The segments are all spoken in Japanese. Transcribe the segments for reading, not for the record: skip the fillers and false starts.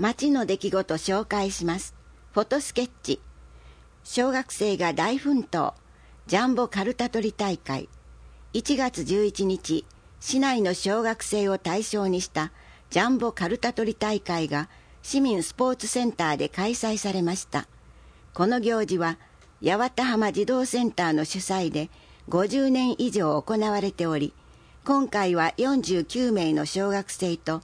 街の出来事紹介します。フォトスケッチ。小学生が大奮闘。ジャンボカルタ取り大会。1月11日、市内の小学生を対象にしたジャンボカルタ取り大会が市民スポーツセンターで開催されました。この行事は八幡浜児童センターの主催で50年以上行われており、今回は49名の小学生と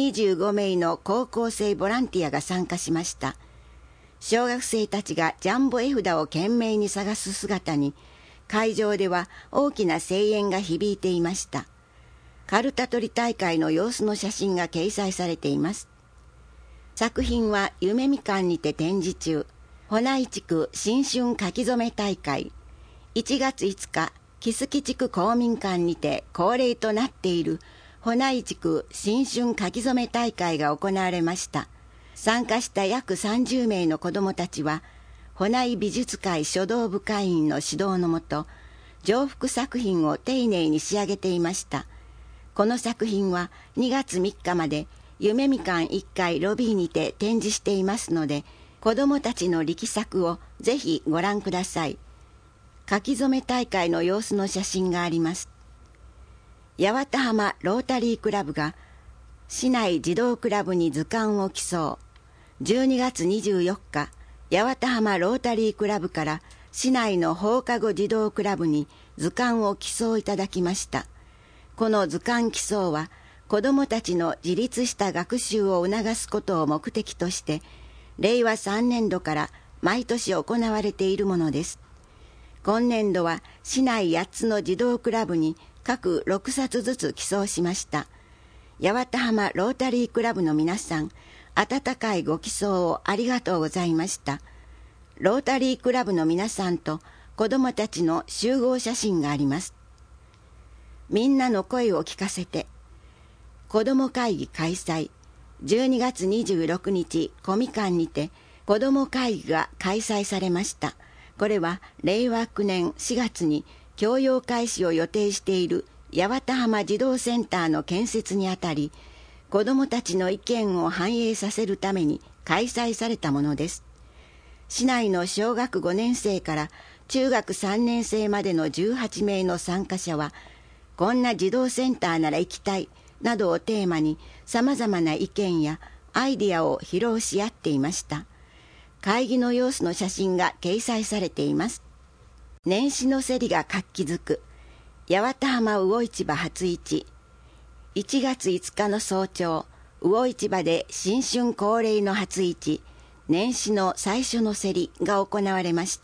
25名の高校生ボランティアが参加しました。小学生たちがジャンボ絵札を懸命に探す姿に、会場では大きな声援が響いていました。カルタ取り大会の様子の写真が掲載されています。作品は夢みかんにて展示中。保内地区新春書き初め大会。1月5日、木槻地区公民館にて恒例となっている保内地区新春書き初め大会が行われました。参加した約30名の子どもたちは、保内美術会書道部会員の指導のもと、上腹作品を丁寧に仕上げていました。この作品は2月3日まで夢みかん1階ロビーにて展示していますので、子どもたちの力作をぜひご覧ください。書き初め大会の様子の写真があります。八幡浜ロータリークラブが市内児童クラブに図鑑を寄贈。12月24日、八幡浜ロータリークラブから市内の放課後児童クラブに図鑑を寄贈いただきました。この図鑑寄贈は子どもたちの自立した学習を促すことを目的として、令和3年度から毎年行われているものです。今年度は市内8つの児童クラブに各6冊ずつ寄贈しました。八幡浜ロータリークラブの皆さん、温かいご寄贈をありがとうございました。ロータリークラブの皆さんと子どもたちの集合写真があります。みんなの声を聞かせて。子ども会議開催。12月26日、コミ館にて子ども会議が開催されました。これは令和9年4月に教養開始を予定している八幡浜児童センターの建設にあたり、子どもたちの意見を反映させるために開催されたものです。市内の小学5年生から中学3年生までの18名の参加者は、こんな児童センターなら行きたいなどをテーマに様々な意見やアイディアを披露し合っていました。会議の様子の写真が掲載されています。年始の競りが活気づく。八幡浜魚市場初市。1月5日の早朝、魚市場で新春恒例の初市、年始の最初の競りが行われました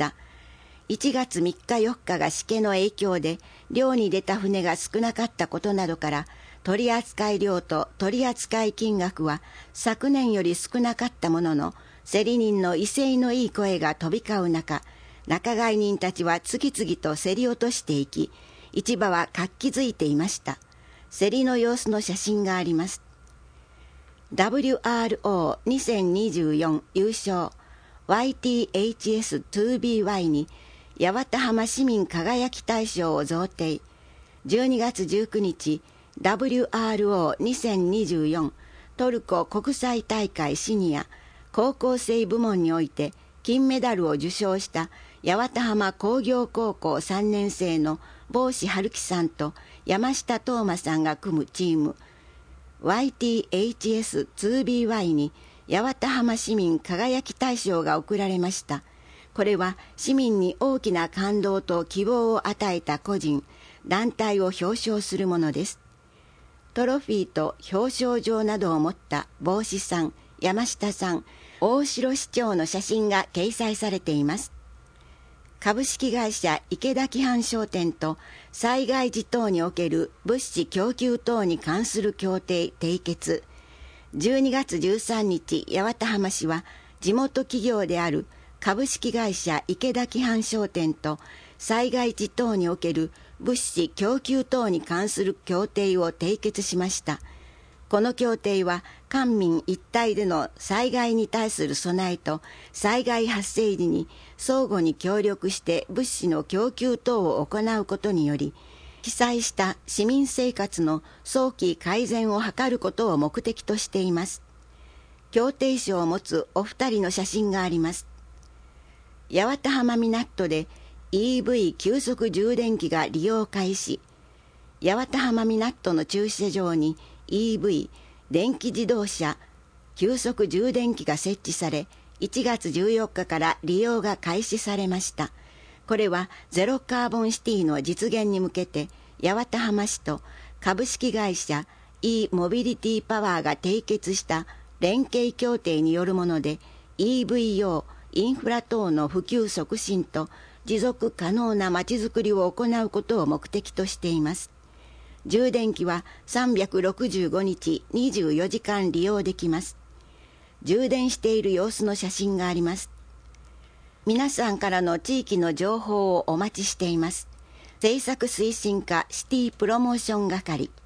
。1月3日4日がしけの影響で漁に出た船が少なかったことなどから、取扱量と取扱金額は昨年より少なかったものの、競り人の威勢のいい声が飛び交う中、仲買人たちは次々と競り落としていき、市場は活気づいていました。競りの様子の写真があります。WRO2024 優勝 YTHS2BY に八幡浜市民輝き大賞を贈呈。12月19日、WRO2024 トルコ国際大会シニア高校生部門において金メダルを受賞した八幡浜工業高校3年生の坊志春樹さんと山下東馬さんが組むチーム YTHS2BY に八幡浜市民輝き大賞が贈られました。これは市民に大きな感動と希望を与えた個人、団体を表彰するものです。トロフィーと表彰状などを持った帽子さん、山下さん、大城市長の写真が掲載されています。株式会社池田規範商店と災害時等における物資供給等に関する協定締結。12月13日、八幡浜市は地元企業である株式会社池田規範商店と災害時等における物資供給等に関する協定を締結しました。この協定は官民一体での災害に対する備えと災害発生時に相互に協力して物資の供給等を行うことにより、被災した市民生活の早期改善を図ることを目的としています。 協定書を持つお二人の写真があります。八幡浜港で EV 急速充電器が利用開始。八幡浜港の駐車場に EV 電気自動車急速充電器が設置され、1月14日から利用が開始されました。これはゼロカーボンシティの実現に向けて、八幡浜市と株式会社 e モビリティパワーが締結した連携協定によるもので、 EV 用インフラ等の普及促進と持続可能なまちづくりを行うことを目的としています。充電器は365日24時間利用できます。充電している様子の写真があります。皆さんからの地域の情報をお待ちしています。政策推進課シティプロモーション係。